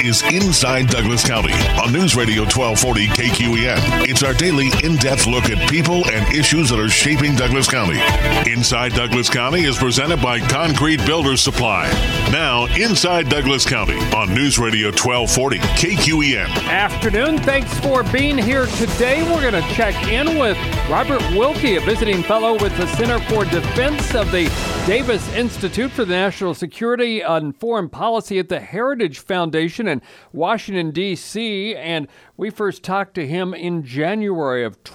is Inside Douglas County on News Radio 1240 KQEN. It's our daily in-depth look at people and issues that are shaping Douglas County. Inside Douglas County is presented by Concrete Builders Supply. Now, Inside Douglas County on News Radio 1240 KQEN. Afternoon. Thanks for being here today. We're going to check in with Robert Wilkie, a visiting fellow with the Center for Defense of the Davis Institute for the National Security and Foreign Policy at the Heritage Foundation in Washington, D.C. And we first talked to him in January of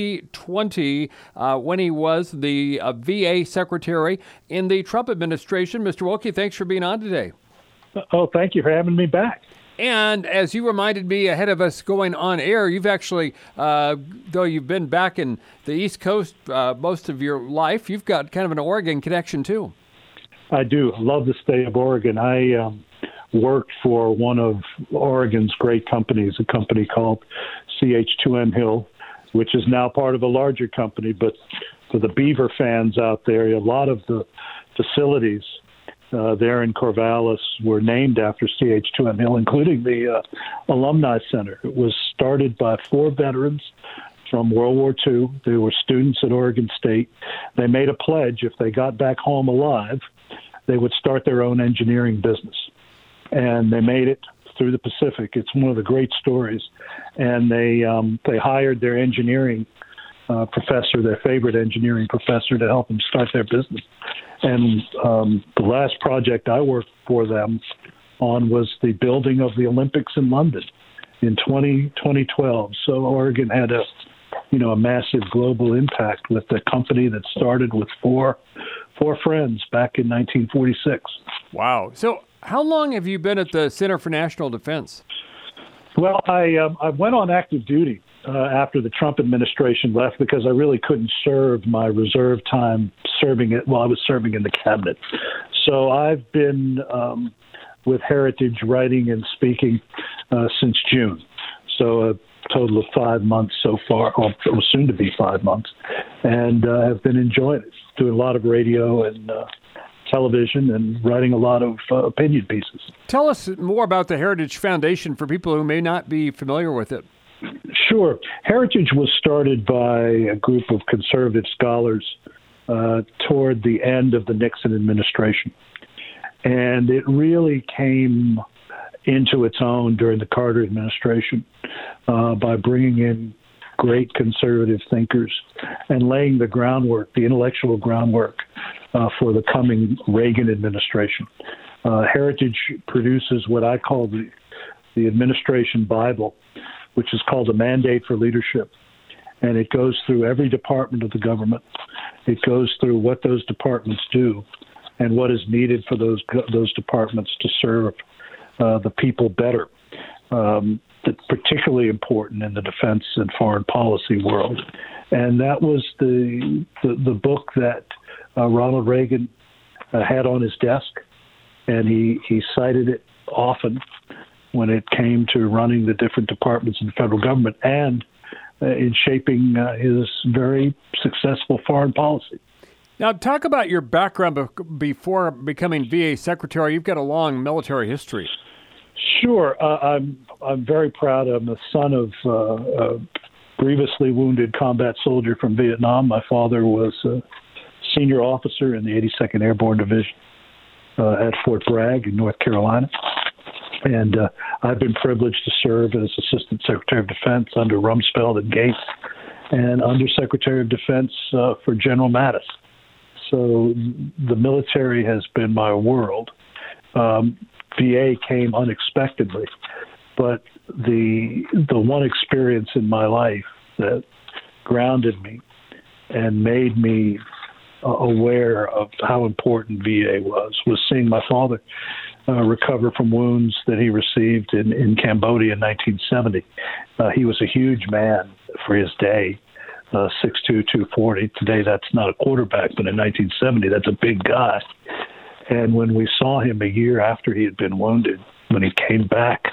2020 when he was the VA Secretary in the Trump administration. Mr. Wilkie, thanks for being on today. Oh, thank you for having me back. And as you reminded me ahead of us going on air, you've actually, though you've been back in the East Coast most of your life, you've got kind of an Oregon connection too. I do. I love the state of Oregon. I worked for one of Oregon's great companies, a company called CH2M Hill, which is now part of a larger company. But for the Beaver fans out there, a lot of the facilities there in Corvallis were named after CH2M Hill, including the Alumni Center. It was started by 4 veterans from World War II. They were students at Oregon State. They made a pledge if they got back home alive, they would start their own engineering business. And they made it through the Pacific. It's one of the great stories. And they hired their engineering professor, their favorite engineering professor, to help them start their business. And the last project I worked for them on was the building of the Olympics in London in 2012. So Oregon had a massive global impact with a company that started with four friends back in 1946. Wow. So how long have you been at the Center for National Defense? Well, I went on active duty after the Trump administration left because I really couldn't serve my reserve time serving it while I was serving in the cabinet. So I've been with Heritage writing and speaking since June. So a total of 5 months so far, or soon to be 5 months, and have been enjoying it, doing a lot of radio and television and writing a lot of opinion pieces. Tell us more about the Heritage Foundation for people who may not be familiar with it. Sure. Heritage was started by a group of conservative scholars toward the end of the Nixon administration. And it really came into its own during the Carter administration by bringing in great conservative thinkers and laying the groundwork, the intellectual groundwork for the coming Reagan administration. Heritage produces what I call the administration Bible, which is called a Mandate for Leadership. And it goes through every department of the government. It goes through what those departments do and what is needed for those departments to serve the people better. That's particularly important in the defense and foreign policy world. And that was the book that Ronald Reagan had on his desk, and he cited it often when it came to running the different departments in the federal government and in shaping his very successful foreign policy. Now, talk about your background before becoming VA Secretary. You've got a long military history. Sure. I'm very proud. I'm the son of a grievously wounded combat soldier from Vietnam. My father was a senior officer in the 82nd Airborne Division at Fort Bragg in North Carolina. And I've been privileged to serve as Assistant Secretary of Defense under Rumsfeld and Gates and Under Secretary of Defense for General Mattis. So the military has been my world. VA came unexpectedly, but the one experience in my life that grounded me and made me aware of how important VA was seeing my father recover from wounds that he received in Cambodia in 1970. He was a huge man for his day, 6'2", 240. Today, that's not a quarterback, but in 1970, that's a big guy. And when we saw him a year after he had been wounded, when he came back,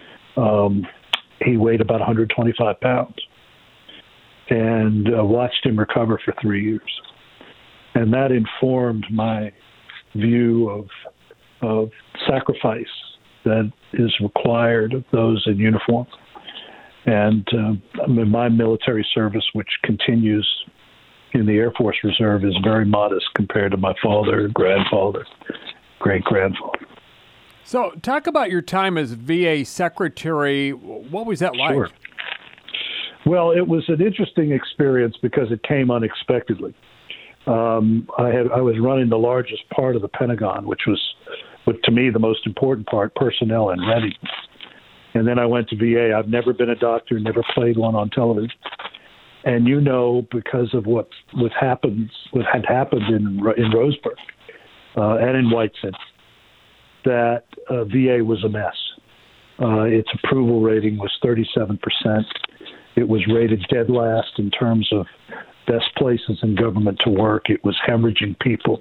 he weighed about 125 pounds, and watched him recover for 3 years. And that informed my view of sacrifice that is required of those in uniform. And my military service, which continues in the Air Force Reserve, is very modest compared to my father, grandfather, great-grandfather. So talk about your time as VA secretary. What was that like? Sure. Well, it was an interesting experience because it came unexpectedly. I was running the largest part of the Pentagon, which was, to me, the most important part, personnel and readiness. And then I went to VA. I've never been a doctor, never played one on television. And because of what had happened in Roseburg and in White City, that VA was a mess. Its approval rating was 37%. It was rated dead last in terms of best places in government to work. It was hemorrhaging people.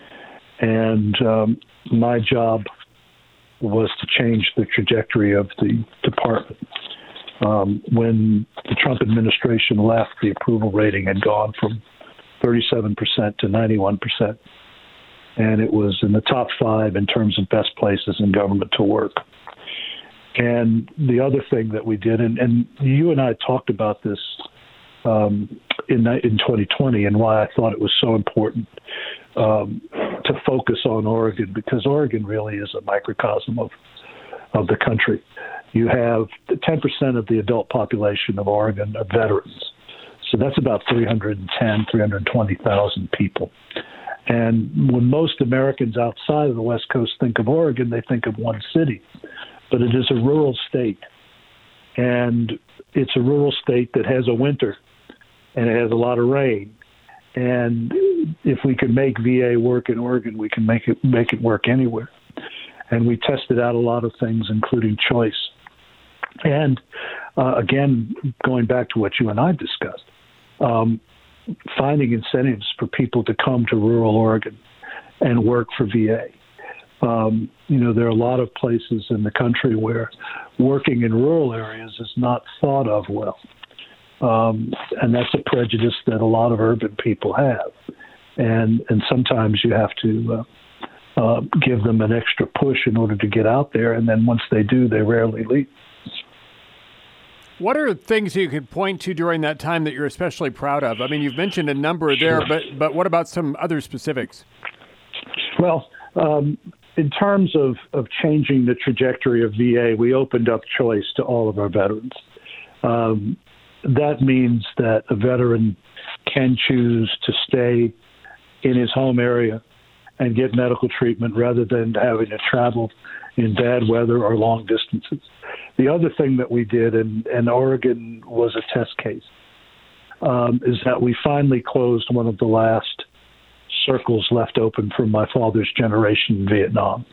And my job was to change the trajectory of the department. When the Trump administration left, the approval rating had gone from 37% to 91%. And it was in the top 5 in terms of best places in government to work. And the other thing that we did, and you and I talked about this in 2020, and why I thought it was so important to focus on Oregon, because Oregon really is a microcosm of the country. You have 10% of the adult population of Oregon are veterans. So that's about 320,000 people. And when most Americans outside of the West Coast think of Oregon, they think of one city. But it is a rural state. And it's a rural state that has a winter, and it has a lot of rain. And if we can make VA work in Oregon, we can make it work anywhere. And we tested out a lot of things, including choice. And again, going back to what you and I discussed, finding incentives for people to come to rural Oregon and work for VA. There are a lot of places in the country where working in rural areas is not thought of well. And that's a prejudice that a lot of urban people have. And sometimes you have to give them an extra push in order to get out there. And then once they do, they rarely leave. What are things you could point to during that time that you're especially proud of? I mean, you've mentioned a number there, but what about some other specifics? Well, in terms of changing the trajectory of VA, we opened up choice to all of our veterans. That means that a veteran can choose to stay in his home area and get medical treatment rather than having to travel in bad weather or long distances. The other thing that we did, and Oregon was a test case, is that we finally closed one of the last circles left open from my father's generation in Vietnam.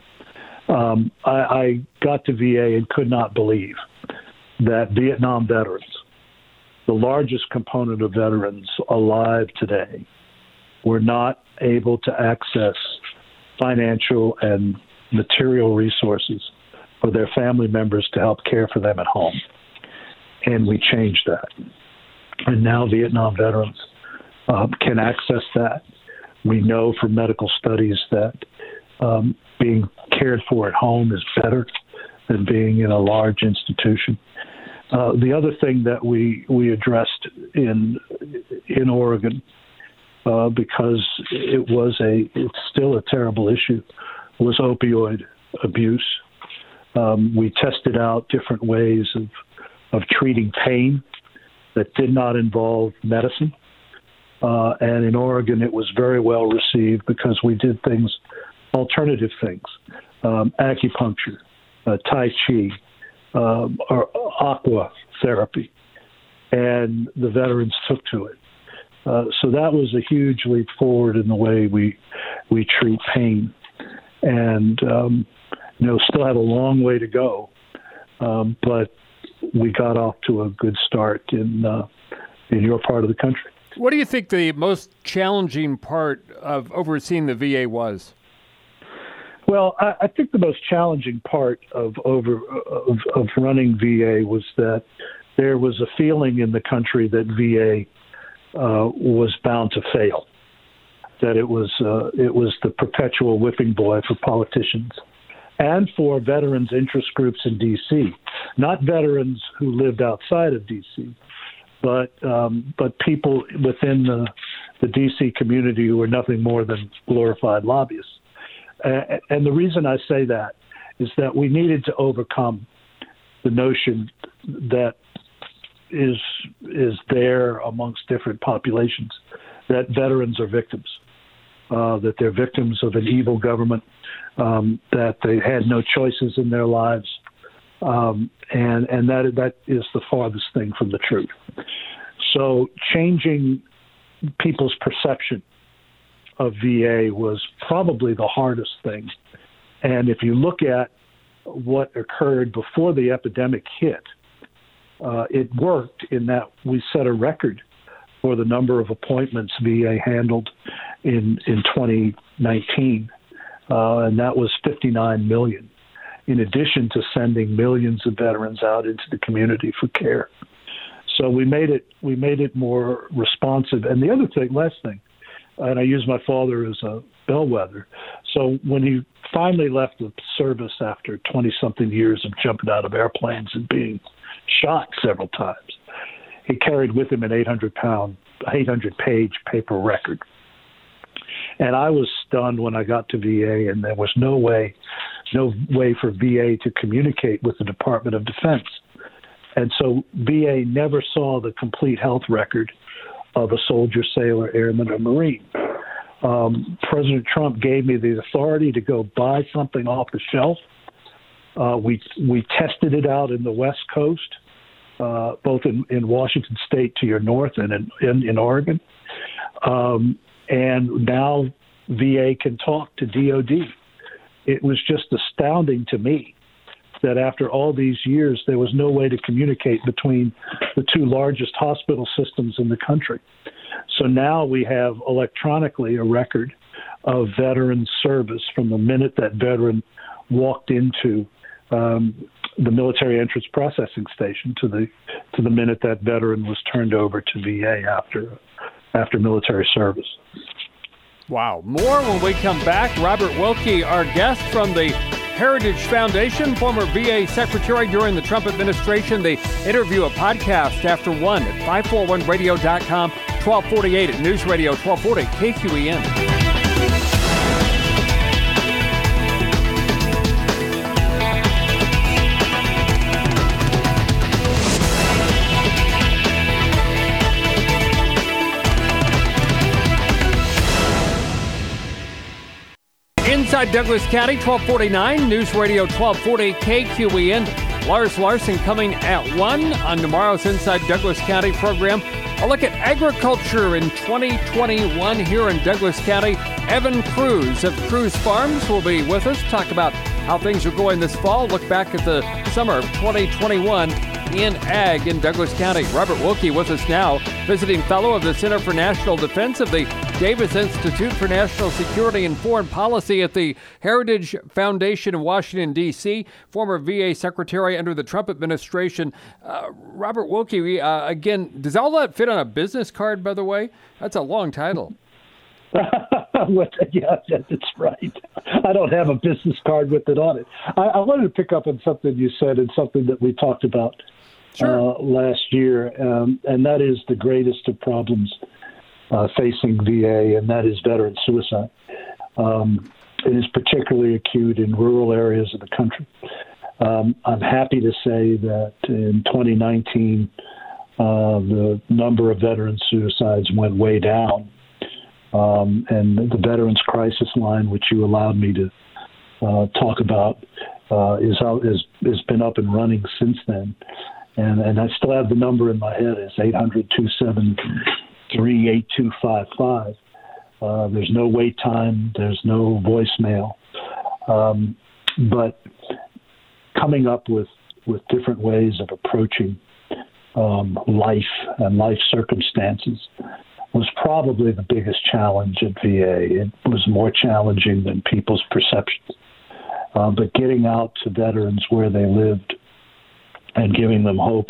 I got to VA and could not believe that Vietnam veterans, the largest component of veterans alive today, were not able to access financial and material resources for their family members to help care for them at home. And we changed that. And now Vietnam veterans can access that. We know from medical studies that being cared for at home is better than being in a large institution. The other thing that we addressed in Oregon, because it's still a terrible issue, was opioid abuse. We tested out different ways of treating pain that did not involve medicine. And in Oregon, it was very well received because we did alternative things, acupuncture, Tai Chi, or aqua therapy. And the veterans took to it. So that was a huge leap forward in the way we treat pain. And, still have a long way to go. But we got off to a good start in your part of the country. What do you think the most challenging part of overseeing the VA was? Well, I think the most challenging part of running VA was that there was a feeling in the country that VA was bound to fail, that it was the perpetual whipping boy for politicians, and for veterans interest groups in D.C., not veterans who lived outside of D.C., but people within the D.C. community who were nothing more than glorified lobbyists. And the reason I say that is that we needed to overcome the notion that is there amongst different populations, that veterans are victims, that they're victims of an evil government, that they had no choices in their lives, and that is the farthest thing from the truth. So changing people's perception of VA was probably the hardest thing. And if you look at what occurred before the epidemic hit, it worked in that we set a record for the number of appointments VA handled in 2019, and that was 59 million, in addition to sending millions of veterans out into the community for care. So we made it more responsive. And the other thing, last thing, and I use my father as a bellwether. So when he finally left the service after 20-something years of jumping out of airplanes and being shot several times, he carried with him an 800-page paper record. And I was stunned when I got to VA, and there was no way for VA to communicate with the Department of Defense. And so VA never saw the complete health record of a soldier, sailor, airman, or Marine. President Trump gave me the authority to go buy something off the shelf. We tested it out in the West Coast, both in Washington State to your north and in Oregon. And now VA can talk to DOD. It was just astounding to me that after all these years, there was no way to communicate between the two largest hospital systems in the country. So now we have electronically a record of veteran service from the minute that veteran walked into the military entrance processing station to the minute that veteran was turned over to VA after military service. Wow. More when we come back. Robert Wilkie, our guest from the Heritage Foundation, former VA Secretary during the Trump administration. They interview a podcast after 1 at 541radio.com, 1248 at News Radio 1240 KQEN. Inside Douglas County, 1249, News Radio 1240 KQEN. Lars Larson coming at 1 on tomorrow's Inside Douglas County program. A look at agriculture in 2021 here in Douglas County. Evan Cruz of Cruz Farms will be with us, talk about how things are going this fall, look back at the summer of 2021 in ag in Douglas County. Robert Wilkie with us now, visiting fellow of the Center for National Defense of the Davis Institute for National Security and Foreign Policy at the Heritage Foundation in Washington, D.C., former VA Secretary under the Trump administration. Robert Wilkie, again, does all that fit on a business card, by the way? That's a long title. Yeah, that's right. I don't have a business card with it on it. I wanted to pick up on something you said and something that we talked about last year, and that is the greatest of problems facing VA, and that is veteran suicide. It is particularly acute in rural areas of the country. I'm happy to say that in 2019, the number of veteran suicides went way down. And the Veterans Crisis Line, which you allowed me to talk about, has been up and running since then. And I still have the number in my head. It's 800-273-8255. There's no wait time. There's no voicemail. But coming up with different ways of approaching life and life circumstances was probably the biggest challenge at VA. It was more challenging than people's perceptions. But getting out to veterans where they lived and giving them hope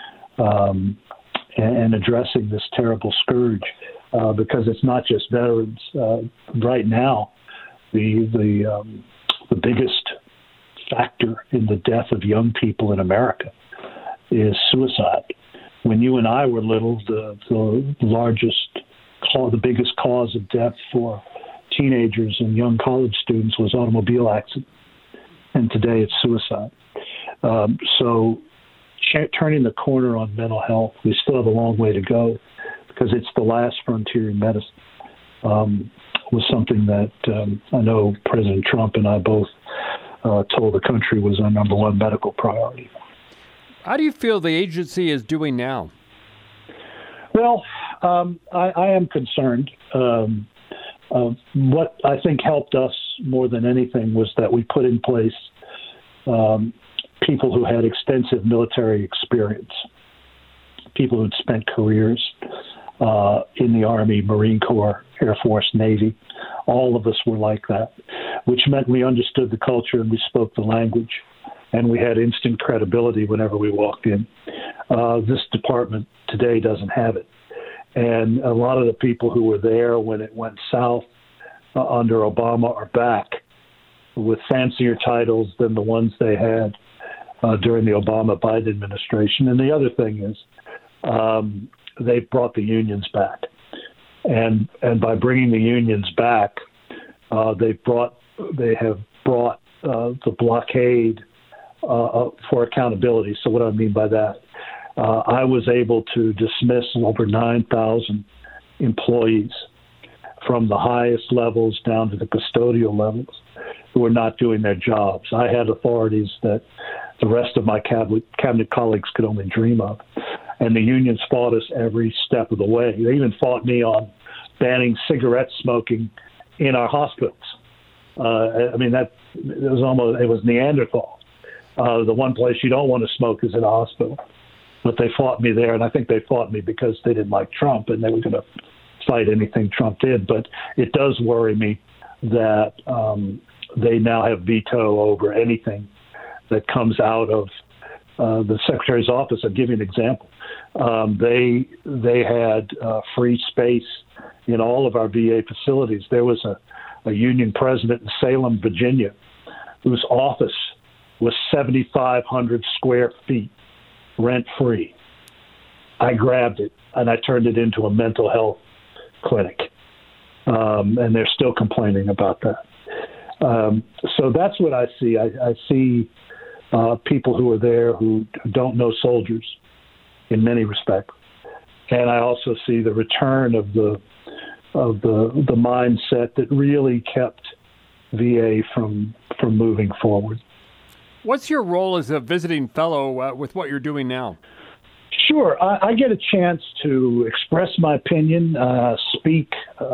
and addressing this terrible scourge, because it's not just veterans. Right now, the biggest factor in the death of young people in America is suicide. When you and I were little, the biggest cause of death for teenagers and young college students was automobile accident, and today it's suicide. So turning the corner on mental health, we still have a long way to go because it's the last frontier in medicine, was something that I know President Trump and I both told the country was our number one medical priority. How do you feel the agency is doing now? Well, I am concerned. What I think helped us more than anything was that we put in place people who had extensive military experience, people who'd spent careers in the Army, Marine Corps, Air Force, Navy. All of us were like that, which meant we understood the culture and we spoke the language, and we had instant credibility whenever we walked in. This department today doesn't have it. And a lot of the people who were there when it went south under Obama are back with fancier titles than the ones they had during the Obama-Biden administration. And the other thing is they brought the unions back. And by bringing the unions back, they have brought the blockade for accountability. So what do I mean by that? I was able to dismiss over 9,000 employees from the highest levels down to the custodial levels who were not doing their jobs. I had authorities that the rest of my cabinet colleagues could only dream of. And the unions fought us every step of the way. They even fought me on banning cigarette smoking in our hospitals. It was Neanderthal. The one place you don't want to smoke is in a hospital. But they fought me there, and I think they fought me because they didn't like Trump, and they were going to fight anything Trump did. But it does worry me that they now have veto over anything that comes out of the Secretary's office. I'll give you an example. They had free space in all of our VA facilities. There was a union president in Salem, Virginia, whose office was 7,500 square feet, rent-free. I grabbed it, and I turned it into a mental health clinic. And they're still complaining about that. So that's what I see. I see people who are there who don't know soldiers in many respects. And I also see the return of the mindset that really kept VA from moving forward. What's your role as a visiting fellow with what you're doing now? Sure. I get a chance to express my opinion, speak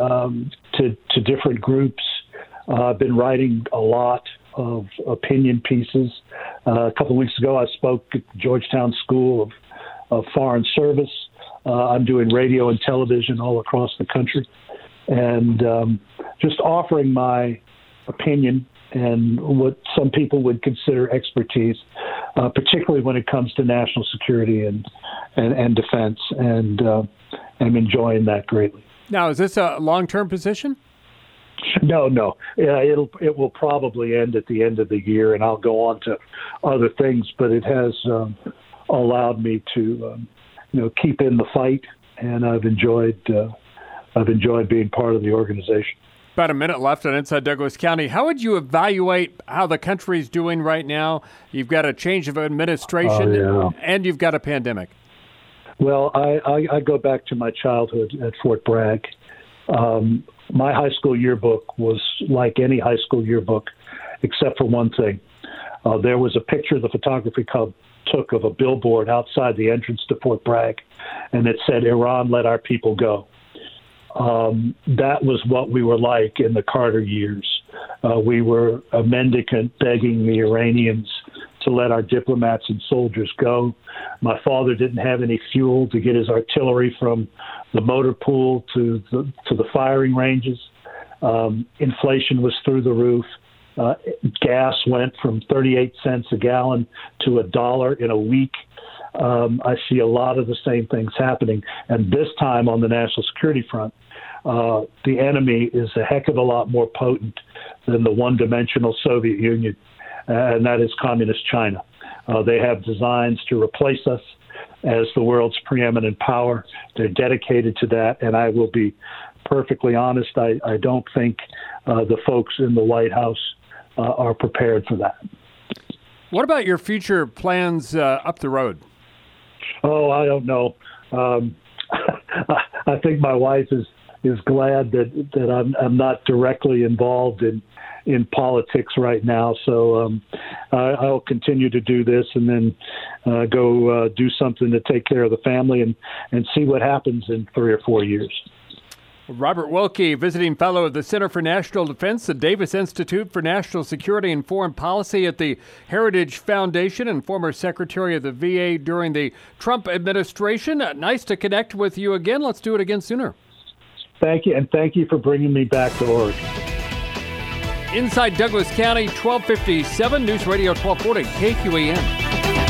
to different groups. I've been writing a lot of opinion pieces. A couple of weeks ago, I spoke at Georgetown School of Foreign Service. I'm doing radio and television all across the country, and just offering my opinion and what some people would consider expertise, particularly when it comes to national security and defense, and I'm enjoying that greatly. Now, is this a long-term position? No. It will probably end at the end of the year, and I'll go on to other things. But it has allowed me to, keep in the fight, and I've enjoyed being part of the organization. About a minute left on Inside Douglas County. How would you evaluate how the country's doing right now? You've got a change of administration, and you've got a pandemic. Well, I go back to my childhood at Fort Bragg. My high school yearbook was like any high school yearbook, except for one thing. There was a picture the photography club took of a billboard outside the entrance to Fort Bragg, and it said, "Iran, let our people go." That was what we were like in the Carter years. We were a mendicant begging the Iranians to let our diplomats and soldiers go. My father didn't have any fuel to get his artillery from the motor pool to the firing ranges. Inflation was through the roof. Gas went from 38 cents a gallon to $1 in a week. I see a lot of the same things happening. And this time on the national security front, the enemy is a heck of a lot more potent than the one-dimensional Soviet Union. and that is Communist China. They have designs to replace us as the world's preeminent power. They're dedicated to that, and I will be perfectly honest, I don't think the folks in the White House are prepared for that. What about your future plans up the road? Oh, I don't know. I think my wife is glad that I'm not directly involved in politics right now. So I'll continue to do this and then go do something to take care of the family and see what happens in 3 or 4 years. Robert Wilkie, visiting fellow of the Center for National Defense, the Davis Institute for National Security and Foreign Policy at the Heritage Foundation, and former Secretary of the VA during the Trump administration. Nice to connect with you again. Let's do it again sooner. Thank you, and thank you for bringing me back to Oregon. Inside Douglas County, 1257, News Radio 1240, KQEN.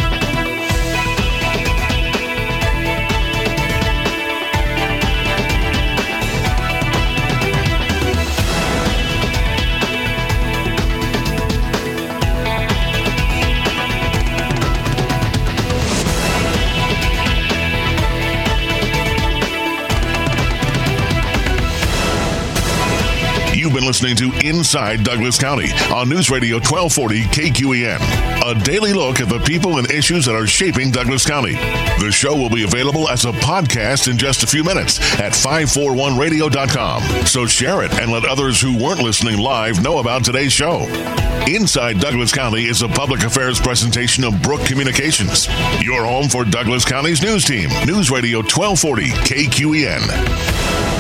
You've been listening to Inside Douglas County on News Radio 1240 KQEN. A daily look at the people and issues that are shaping Douglas County. The show will be available as a podcast in just a few minutes at 541radio.com. So share it and let others who weren't listening live know about today's show. Inside Douglas County is a public affairs presentation of Brook Communications. Your home for Douglas County's news team. News Radio 1240 KQEN.